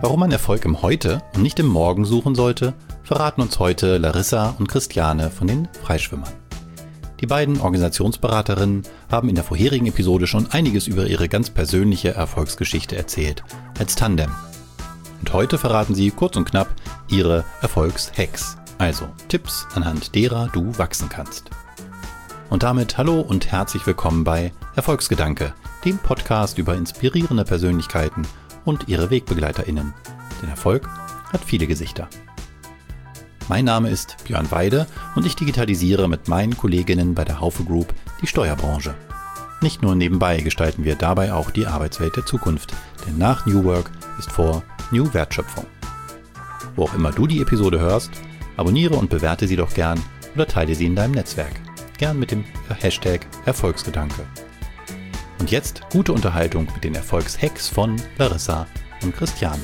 Warum man Erfolg im Heute und nicht im Morgen suchen sollte, verraten uns heute Larissa und Christiane von den Freischwimmern. Die beiden Organisationsberaterinnen haben in der vorherigen Episode schon einiges über ihre ganz persönliche Erfolgsgeschichte erzählt, als Tandem. Und heute verraten sie kurz und knapp ihre Erfolgshacks, also Tipps, anhand derer du wachsen kannst. Und damit hallo und herzlich willkommen bei Erfolgsgedanke, dem Podcast über inspirierende Persönlichkeiten und ihre WegbegleiterInnen. Denn Erfolg hat viele Gesichter. Mein Name ist Björn Weide und ich digitalisiere mit meinen Kolleginnen bei der Haufe Group die Steuerbranche. Nicht nur nebenbei gestalten wir dabei auch die Arbeitswelt der Zukunft, denn nach New Work ist vor New Wertschöpfung. Wo auch immer du die Episode hörst, abonniere und bewerte sie doch gern oder teile sie in deinem Netzwerk. Gern mit dem Hashtag Erfolgsgedanke. Und jetzt gute Unterhaltung mit den Erfolgshacks von Larissa und Christiane.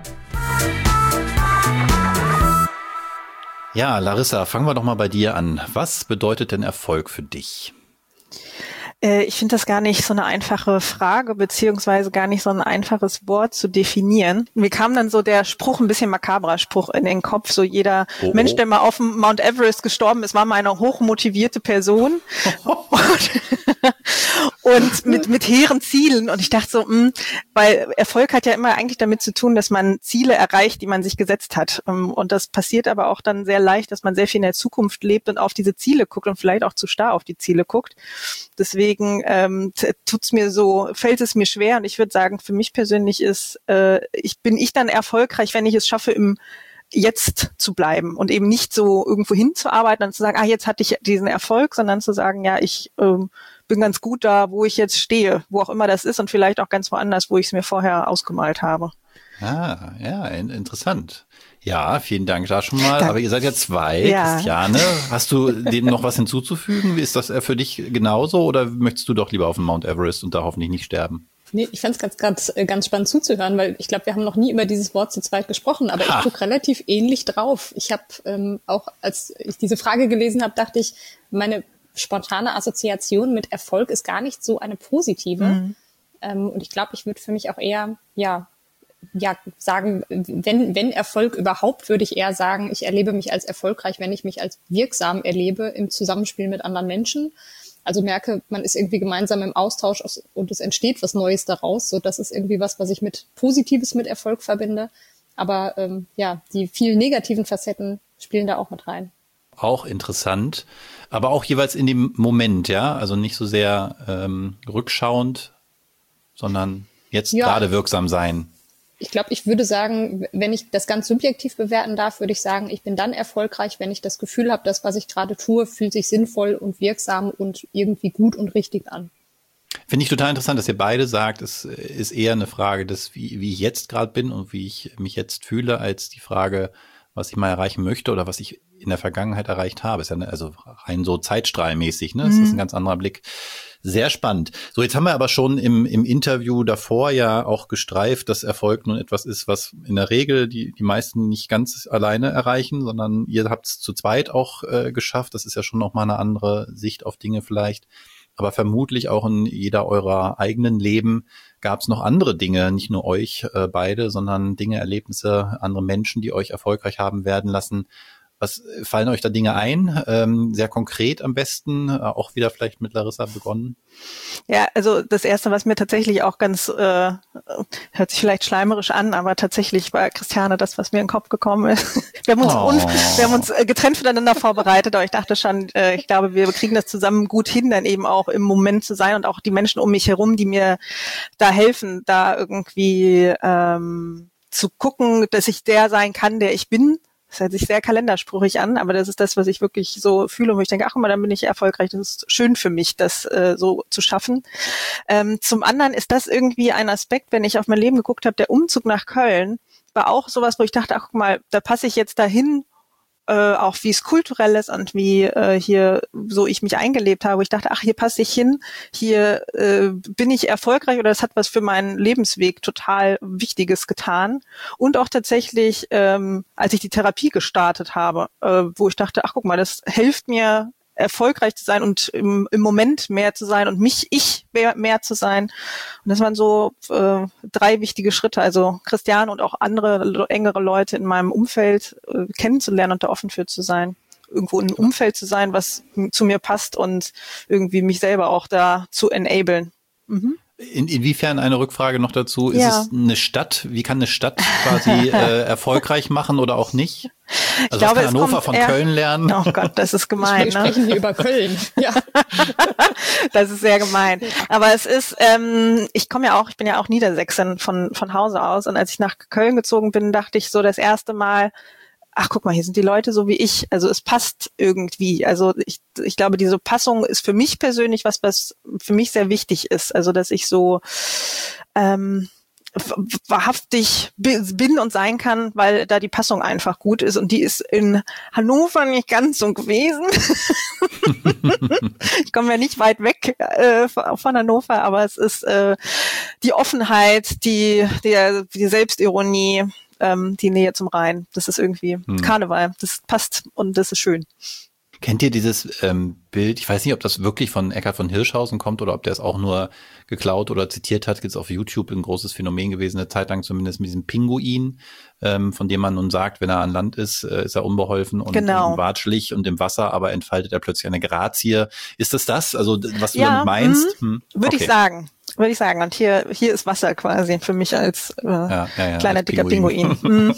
Ja, Larissa, fangen wir doch mal bei dir an. Was bedeutet denn Erfolg für dich? Ich finde das gar nicht so eine einfache Frage, beziehungsweise gar nicht so ein einfaches Wort zu definieren. Mir kam dann so der Spruch, ein bisschen makabrer Spruch in den Kopf, so jeder Mensch, der mal auf dem Mount Everest gestorben ist, war mal eine hochmotivierte Person und mit hehren Zielen. Und ich dachte so, weil Erfolg hat ja immer eigentlich damit zu tun, dass man Ziele erreicht, die man sich gesetzt hat. Und das passiert aber auch dann sehr leicht, dass man sehr viel in der Zukunft lebt und auf diese Ziele guckt und vielleicht auch zu starr auf die Ziele guckt. Deswegen fällt es mir schwer, und ich würde sagen, für mich persönlich bin ich dann erfolgreich, wenn ich es schaffe, im Jetzt zu bleiben und eben nicht so irgendwo hinzuarbeiten und zu sagen, jetzt hatte ich diesen Erfolg, sondern zu sagen, ja, ich bin ganz gut da, wo ich jetzt stehe, wo auch immer das ist, und vielleicht auch ganz woanders, wo ich es mir vorher ausgemalt habe. Ah, ja, interessant. Ja, vielen Dank da schon mal. Danke. Aber ihr seid ja zwei. Ja. Christiane, hast du dem noch was hinzuzufügen? Ist das für dich genauso oder möchtest du doch lieber auf dem Mount Everest und da hoffentlich nicht sterben? Nee, ich fand es ganz spannend zuzuhören, weil ich glaube, wir haben noch nie über dieses Wort zu zweit gesprochen, aber ich gucke relativ ähnlich drauf. Ich habe auch, als ich diese Frage gelesen habe, dachte ich, meine spontane Assoziation mit Erfolg ist gar nicht so eine positive. Und ich glaube, ich würde für mich auch eher, sagen, wenn Erfolg überhaupt, würde ich eher sagen, ich erlebe mich als erfolgreich, wenn ich mich als wirksam erlebe im Zusammenspiel mit anderen Menschen. Also merke, man ist irgendwie gemeinsam im Austausch und es entsteht was Neues daraus. So, das ist irgendwie was ich mit Positives mit Erfolg verbinde. Aber die vielen negativen Facetten spielen da auch mit rein. Auch interessant, aber auch jeweils in dem Moment, ja? Also nicht so sehr rückschauend, sondern jetzt gerade wirksam sein. Ich glaube, ich würde sagen, wenn ich das ganz subjektiv bewerten darf, würde ich sagen, ich bin dann erfolgreich, wenn ich das Gefühl habe, das, was ich gerade tue, fühlt sich sinnvoll und wirksam und irgendwie gut und richtig an. Finde ich total interessant, dass ihr beide sagt, es ist eher eine Frage des, wie ich jetzt gerade bin und wie ich mich jetzt fühle, als die Frage, was ich mal erreichen möchte oder was ich in der Vergangenheit erreicht habe. Ist ja also rein so zeitstrahlmäßig, ne? Das ist ein ganz anderer Blick. Sehr spannend. So, jetzt haben wir aber schon im Interview davor ja auch gestreift, dass Erfolg nun etwas ist, was in der Regel die meisten nicht ganz alleine erreichen, sondern ihr habt es zu zweit auch geschafft. Das ist ja schon nochmal eine andere Sicht auf Dinge vielleicht. Aber vermutlich auch in jeder eurer eigenen Leben gab es noch andere Dinge, nicht nur euch beide, sondern Dinge, Erlebnisse, andere Menschen, die euch erfolgreich haben werden lassen. Was fallen euch da Dinge ein? Sehr konkret am besten, auch wieder vielleicht mit Larissa begonnen. Ja, also das Erste, was mir tatsächlich auch ganz, hört sich vielleicht schleimerisch an, aber tatsächlich war Christiane das, was mir in den Kopf gekommen ist. Wir haben uns getrennt voneinander vorbereitet, aber ich dachte schon, ich glaube, wir kriegen das zusammen gut hin, dann eben auch im Moment zu sein und auch die Menschen um mich herum, die mir da helfen, da irgendwie zu gucken, dass ich der sein kann, der ich bin. Das hört sich sehr kalenderspruchig an, aber das ist das, was ich wirklich so fühle, und wo ich denke, ach guck mal, dann bin ich erfolgreich. Das ist schön für mich, das so zu schaffen. Zum anderen ist das irgendwie ein Aspekt, wenn ich auf mein Leben geguckt habe, der Umzug nach Köln war auch sowas, wo ich dachte, ach guck mal, da passe ich jetzt dahin, auch wie es kulturell ist und wie hier so ich mich eingelebt habe. Ich dachte, ach, hier passe ich hin, hier bin ich erfolgreich, oder das hat was für meinen Lebensweg total Wichtiges getan. Und auch tatsächlich, als ich die Therapie gestartet habe, wo ich dachte, ach guck mal, das hilft mir erfolgreich zu sein und im Moment mehr zu sein und ich mehr zu sein. Und das waren so 3 wichtige Schritte, also Christiane und auch andere engere Leute in meinem Umfeld kennenzulernen und da offen für zu sein. Irgendwo in einem Umfeld zu sein, was zu mir passt und irgendwie mich selber auch da zu enablen. Mhm. Inwiefern eine Rückfrage noch dazu? Ist es eine Stadt? Wie kann eine Stadt quasi erfolgreich machen oder auch nicht? Also ich glaube, was kann Hannover von Köln lernen? Oh Gott, das ist gemein. Wir sprechen hier über Köln. Ja. Das ist sehr gemein. Aber es ist, ich bin ja auch Niedersächsin von Hause aus. Und als ich nach Köln gezogen bin, dachte ich so das erste Mal, ach, guck mal, hier sind die Leute so wie ich. Also es passt irgendwie. Also ich glaube, diese Passung ist für mich persönlich was für mich sehr wichtig ist. Also dass ich so wahrhaftig bin und sein kann, weil da die Passung einfach gut ist. Und die ist in Hannover nicht ganz so gewesen. Ich komme ja nicht weit weg von Hannover, aber es ist die Offenheit, die Selbstironie, die Nähe zum Rhein. Das ist irgendwie Karneval. Das passt und das ist schön. Kennt ihr dieses Bild? Ich weiß nicht, ob das wirklich von Eckhard von Hirschhausen kommt oder ob der es auch nur geklaut oder zitiert hat. Gibt es auf YouTube ein großes Phänomen gewesen, eine Zeit lang zumindest mit diesem Pinguin, von dem man nun sagt, wenn er an Land ist er unbeholfen und watschelig und im Wasser, aber entfaltet er plötzlich eine Grazie. Ist das? Also was du damit meinst? Würde ich sagen. Und hier ist Wasser quasi für mich als kleiner, als dicker Pinguin.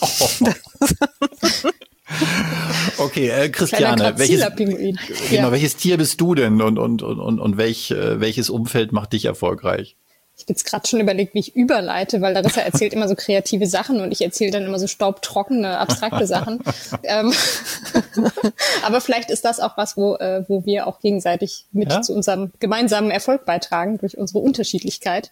Okay, Christiane, welches Tier bist du denn und welches Umfeld macht dich erfolgreich? Ich habe jetzt gerade schon überlegt, wie ich überleite, weil Larissa erzählt immer so kreative Sachen und ich erzähle dann immer so staubtrockene, abstrakte Sachen. Aber vielleicht ist das auch was, wo wir auch gegenseitig mit zu unserem gemeinsamen Erfolg beitragen, durch unsere Unterschiedlichkeit.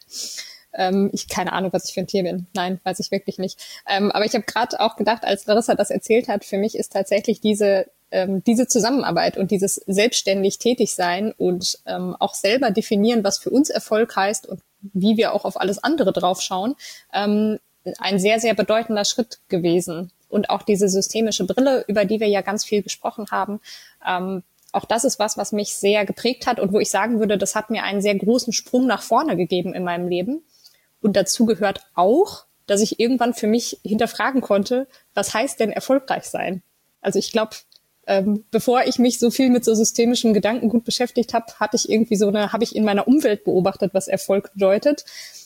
Keine Ahnung, was ich für ein Tier bin. Nein, weiß ich wirklich nicht. Aber ich habe gerade auch gedacht, als Larissa das erzählt hat, für mich ist tatsächlich diese Zusammenarbeit und dieses selbstständig tätig sein und auch selber definieren, was für uns Erfolg heißt und wie wir auch auf alles andere draufschauen, ein sehr, sehr bedeutender Schritt gewesen. Und auch diese systemische Brille, über die wir ja ganz viel gesprochen haben, auch das ist was mich sehr geprägt hat und wo ich sagen würde, das hat mir einen sehr großen Sprung nach vorne gegeben in meinem Leben. Und dazu gehört auch, dass ich irgendwann für mich hinterfragen konnte, was heißt denn erfolgreich sein? Also ich glaube, bevor ich mich so viel mit so systemischem Gedankengut beschäftigt habe, habe ich in meiner Umwelt beobachtet, was Erfolg bedeutet.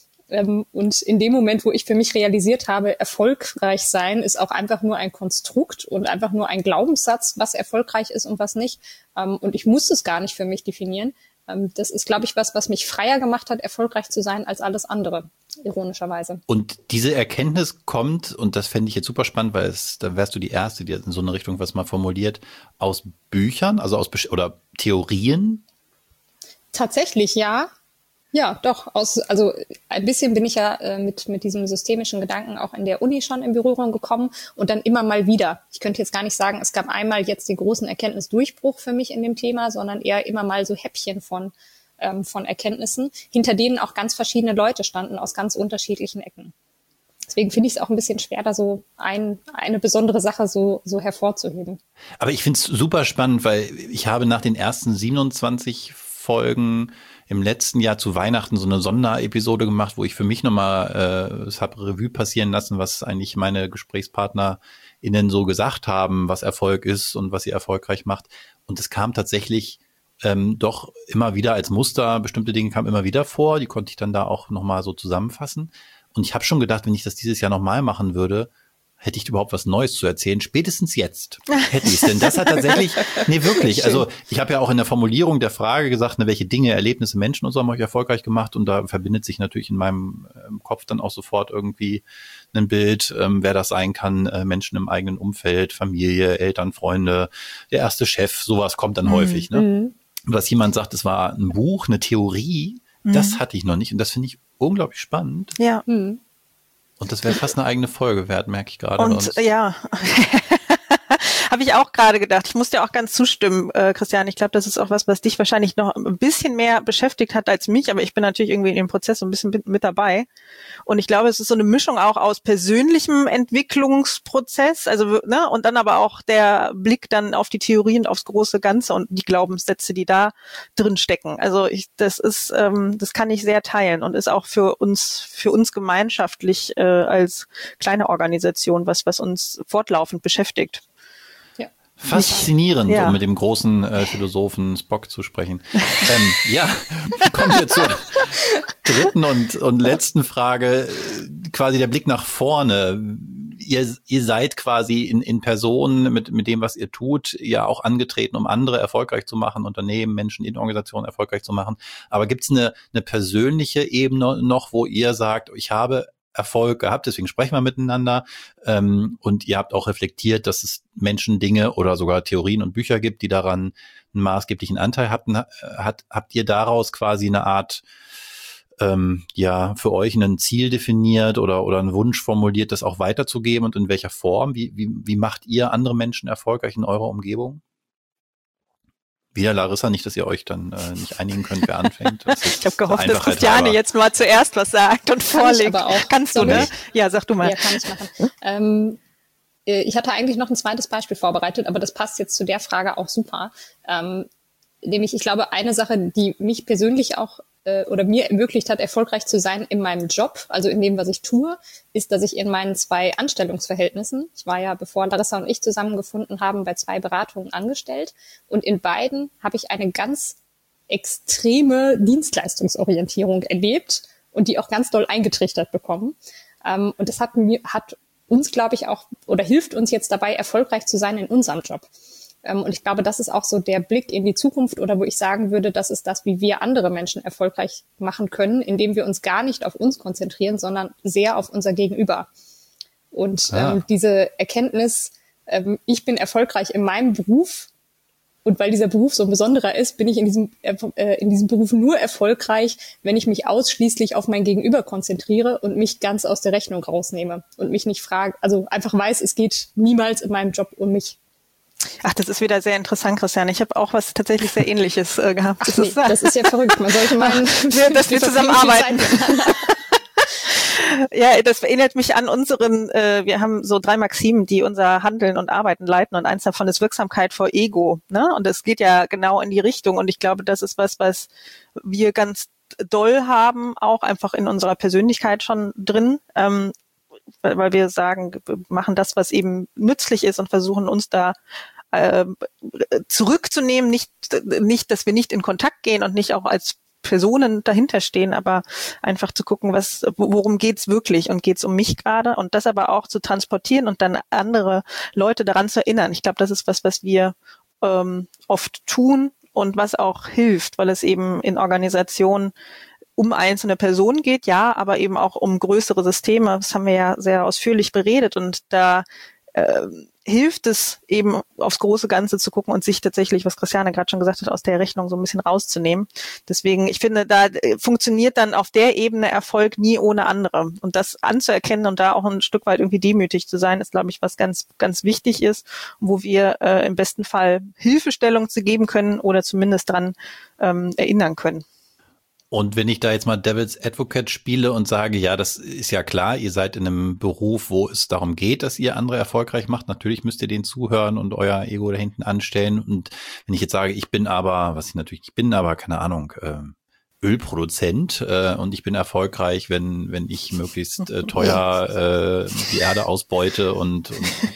Und in dem Moment, wo ich für mich realisiert habe, erfolgreich sein ist auch einfach nur ein Konstrukt und einfach nur ein Glaubenssatz, was erfolgreich ist und was nicht. Und ich muss es gar nicht für mich definieren. Das ist, glaube ich, was mich freier gemacht hat, erfolgreich zu sein als alles andere, ironischerweise. Und diese Erkenntnis kommt, und das fände ich jetzt super spannend, weil da wärst du die Erste, die in so eine Richtung was mal formuliert, aus Büchern, also oder Theorien? Tatsächlich, ja. Ja, doch. Also ein bisschen bin ich ja mit diesem systemischen Gedanken auch in der Uni schon in Berührung gekommen und dann immer mal wieder. Ich könnte jetzt gar nicht sagen, es gab einmal jetzt den großen Erkenntnisdurchbruch für mich in dem Thema, sondern eher immer mal so Häppchen von Erkenntnissen, hinter denen auch ganz verschiedene Leute standen aus ganz unterschiedlichen Ecken. Deswegen finde ich es auch ein bisschen schwer, da so eine besondere Sache so hervorzuheben. Aber ich finde es super spannend, weil ich habe nach den ersten 27 Folgen im letzten Jahr zu Weihnachten so eine Sonderepisode gemacht, wo ich für mich nochmal es habe Revue passieren lassen, was eigentlich meine GesprächspartnerInnen so gesagt haben, was Erfolg ist und was sie erfolgreich macht. Und es kam tatsächlich doch immer wieder als Muster, bestimmte Dinge kamen immer wieder vor, die konnte ich dann da auch nochmal so zusammenfassen. Und ich habe schon gedacht, wenn ich das dieses Jahr nochmal machen würde, hätte ich überhaupt was Neues zu erzählen. Spätestens jetzt hätte ich es. Denn das hat tatsächlich, nee, wirklich. Also ich habe ja auch in der Formulierung der Frage gesagt, welche Dinge, Erlebnisse, Menschen und so haben euch erfolgreich gemacht. Und da verbindet sich natürlich in meinem Kopf dann auch sofort irgendwie ein Bild, wer das sein kann. Menschen im eigenen Umfeld, Familie, Eltern, Freunde, der erste Chef, sowas kommt dann häufig. Ne? Was jemand sagt, es war ein Buch, eine Theorie, das hatte ich noch nicht. Und das finde ich unglaublich spannend. Ja. Und das wäre fast eine eigene Folge wert, merke ich gerade. Und ja, Habe ich auch gerade gedacht. Ich muss dir auch ganz zustimmen, Christian. Ich glaube, das ist auch was dich wahrscheinlich noch ein bisschen mehr beschäftigt hat als mich, aber ich bin natürlich irgendwie in dem Prozess so ein bisschen mit dabei. Und ich glaube, es ist so eine Mischung auch aus persönlichem Entwicklungsprozess, also ne, und dann aber auch der Blick dann auf die Theorie und aufs große Ganze und die Glaubenssätze, die da drin stecken. Also das kann ich sehr teilen und ist auch für uns gemeinschaftlich als kleine Organisation was uns fortlaufend beschäftigt. Faszinierend, um mit dem großen Philosophen Spock zu sprechen. Kommen wir zur dritten und letzten Frage. Quasi der Blick nach vorne. Ihr seid quasi in Person mit dem, was ihr tut, ja auch angetreten, um andere erfolgreich zu machen, Unternehmen, Menschen in Organisationen erfolgreich zu machen. Aber gibt es eine persönliche Ebene noch, wo ihr sagt, ich habe Erfolg gehabt, deswegen sprechen wir miteinander, und ihr habt auch reflektiert, dass es Menschen, Dinge oder sogar Theorien und Bücher gibt, die daran einen maßgeblichen Anteil hatten. Habt ihr daraus quasi eine Art, für euch ein Ziel definiert oder einen Wunsch formuliert, das auch weiterzugeben und in welcher Form? Wie macht ihr andere Menschen erfolgreich in eurer Umgebung? Wieder Larissa, nicht, dass ihr euch dann nicht einigen könnt, wer anfängt. Ich habe gehofft, dass Christiane jetzt mal zuerst was sagt und vorlegt. Aber auch. Kannst du, ne? Ja, sag du mal. Ja, kann ich machen. Ich hatte eigentlich noch ein zweites Beispiel vorbereitet, aber das passt jetzt zu der Frage auch super. Nämlich, ich glaube, eine Sache, die mich persönlich auch oder mir ermöglicht hat, erfolgreich zu sein in meinem Job, also in dem, was ich tue, ist, dass ich in meinen 2 Anstellungsverhältnissen, ich war ja, bevor Larissa und ich zusammengefunden haben, bei 2 Beratungen angestellt und in beiden habe ich eine ganz extreme Dienstleistungsorientierung erlebt und die auch ganz doll eingetrichtert bekommen. Und das hat uns, glaube ich, auch oder hilft uns jetzt dabei, erfolgreich zu sein in unserem Job. Und ich glaube, das ist auch so der Blick in die Zukunft oder wo ich sagen würde, das ist das, wie wir andere Menschen erfolgreich machen können, indem wir uns gar nicht auf uns konzentrieren, sondern sehr auf unser Gegenüber. Und diese Erkenntnis, ich bin erfolgreich in meinem Beruf und weil dieser Beruf so ein besonderer ist, bin ich in diesem Beruf nur erfolgreich, wenn ich mich ausschließlich auf mein Gegenüber konzentriere und mich ganz aus der Rechnung rausnehme und mich nicht frage, also einfach weiß, es geht niemals in meinem Job um mich. Ach, das ist wieder sehr interessant, Christian. Ich habe auch was tatsächlich sehr Ähnliches gehabt. Ach nee, das ist ja verrückt. Man sollte mal, dass wir zusammenarbeiten. Ja, das erinnert mich an wir haben so 3 Maximen, die unser Handeln und Arbeiten leiten und eins davon ist Wirksamkeit vor Ego, ne? Und es geht ja genau in die Richtung und ich glaube, das ist was wir ganz doll haben, auch einfach in unserer Persönlichkeit schon drin, weil wir sagen, wir machen das, was eben nützlich ist und versuchen uns da zurückzunehmen, nicht, dass wir nicht in Kontakt gehen und nicht auch als Personen dahinter stehen, aber einfach zu gucken, worum geht's wirklich und geht's um mich gerade und das aber auch zu transportieren und dann andere Leute daran zu erinnern. Ich glaube, das ist was wir oft tun und was auch hilft, weil es eben in Organisationen um einzelne Personen geht, ja, aber eben auch um größere Systeme. Das haben wir ja sehr ausführlich beredet und da hilft es eben aufs große Ganze zu gucken und sich tatsächlich, was Christiane gerade schon gesagt hat, aus der Rechnung so ein bisschen rauszunehmen. Deswegen, ich finde, da funktioniert dann auf der Ebene Erfolg nie ohne andere. Und das anzuerkennen und da auch ein Stück weit irgendwie demütig zu sein, ist, glaube ich, was ganz, ganz wichtig ist, wo wir im besten Fall Hilfestellung zu geben können oder zumindest dran erinnern können. Und wenn ich da jetzt mal Devil's Advocate spiele und sage, ja, das ist ja klar, ihr seid in einem Beruf, wo es darum geht, dass ihr andere erfolgreich macht. Natürlich müsst ihr denen zuhören und euer Ego da hinten anstellen. Und wenn ich jetzt sage, ich bin aber, keine Ahnung, Ölproduzent und ich bin erfolgreich, wenn ich möglichst teuer die Erde ausbeute und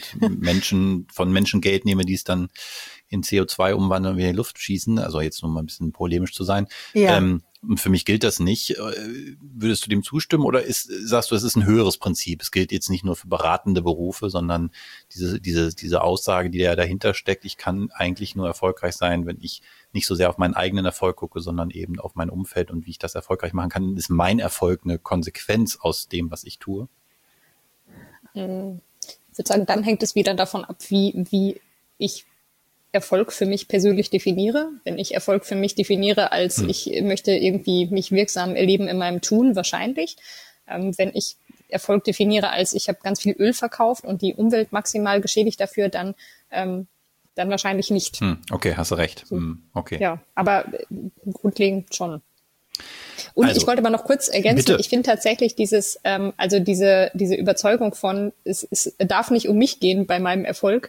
von Menschen Geld nehme, die es dann in CO2 umwandeln und wieder in die Luft schießen. Also jetzt nur mal ein bisschen polemisch zu sein. Ja. Für mich gilt das nicht. Würdest du dem zustimmen oder sagst du, es ist ein höheres Prinzip? Es gilt jetzt nicht nur für beratende Berufe, sondern diese Aussage, die da dahinter steckt, ich kann eigentlich nur erfolgreich sein, wenn ich nicht so sehr auf meinen eigenen Erfolg gucke, sondern eben auf mein Umfeld und wie ich das erfolgreich machen kann. Ist mein Erfolg eine Konsequenz aus dem, was ich tue? Ich würde sagen, dann hängt es wieder davon ab, wie ich Erfolg für mich persönlich definiere. Wenn ich Erfolg für mich definiere, als ich möchte irgendwie mich wirksam erleben in meinem Tun, wahrscheinlich. Wenn ich Erfolg definiere, als ich habe ganz viel Öl verkauft und die Umwelt maximal geschädigt dafür, dann dann wahrscheinlich nicht. Okay, hast du recht. So. Okay. Ja, aber grundlegend schon. Und also, ich wollte aber noch kurz ergänzen, bitte. Ich finde tatsächlich diese Überzeugung von, es darf nicht um mich gehen bei meinem Erfolg,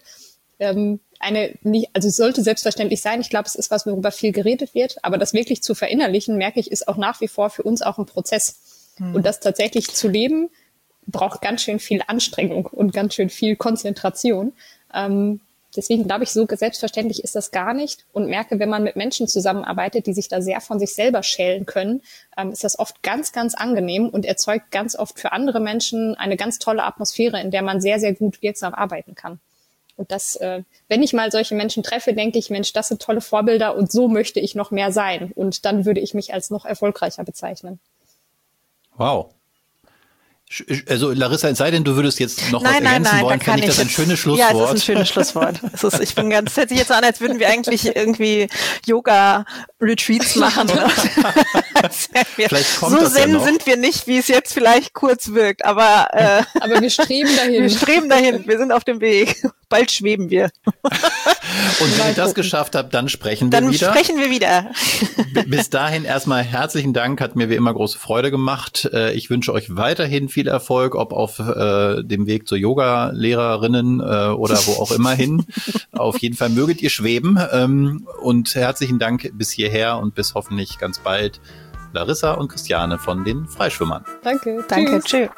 es sollte selbstverständlich sein. Ich glaube, es ist was, worüber viel geredet wird, aber das wirklich zu verinnerlichen, merke ich, ist auch nach wie vor für uns auch ein Prozess. Und das tatsächlich zu leben, braucht ganz schön viel Anstrengung und ganz schön viel Konzentration. Deswegen glaube ich, so selbstverständlich ist das gar nicht und merke, wenn man mit Menschen zusammenarbeitet, die sich da sehr von sich selber schälen können, ist das oft ganz, ganz angenehm und erzeugt ganz oft für andere Menschen eine ganz tolle Atmosphäre, in der man sehr, sehr gut wirksam arbeiten kann. Und das, wenn ich mal solche Menschen treffe, denke ich, Mensch, das sind tolle Vorbilder und so möchte ich noch mehr sein. Und dann würde ich mich als noch erfolgreicher bezeichnen. Wow. Also Larissa, es sei denn, du würdest jetzt noch was ergänzen wollen, fände ich das ein schönes Schlusswort. Ja, es ist ein schönes Schlusswort. Ich bin ganz, hört sich jetzt so an, als würden wir eigentlich irgendwie Yoga-Retreats machen. Vielleicht kommt so das zen ja noch. sind wir nicht, wie es jetzt vielleicht kurz wirkt, aber wir streben dahin. Wir streben dahin, wir sind auf dem Weg. Bald schweben wir. Und wenn ihr das geschafft habt, dann sprechen wir wieder. Dann sprechen wir wieder. Bis dahin erstmal herzlichen Dank, hat mir wie immer große Freude gemacht. Ich wünsche euch weiterhin viel Erfolg, ob auf dem Weg zur Yoga-Lehrerinnen oder wo auch immer hin. Auf jeden Fall möget ihr schweben. Und herzlichen Dank bis hierher und bis hoffentlich ganz bald Larissa und Christiane von den Freischwimmern. Danke. Tschüss.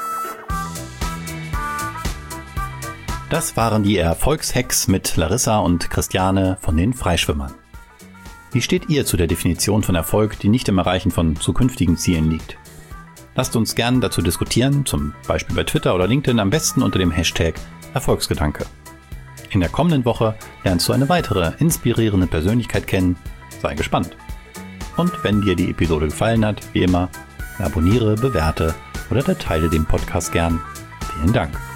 Das waren die Erfolgshacks mit Larissa und Christiane von den Freischwimmern. Wie steht ihr zu der Definition von Erfolg, die nicht im Erreichen von zukünftigen Zielen liegt? Lasst uns gern dazu diskutieren, zum Beispiel bei Twitter oder LinkedIn, am besten unter dem Hashtag Erfolgsgedanke. In der kommenden Woche lernst du eine weitere inspirierende Persönlichkeit kennen. Sei gespannt. Und wenn dir die Episode gefallen hat, wie immer, abonniere, bewerte oder teile den Podcast gern. Vielen Dank.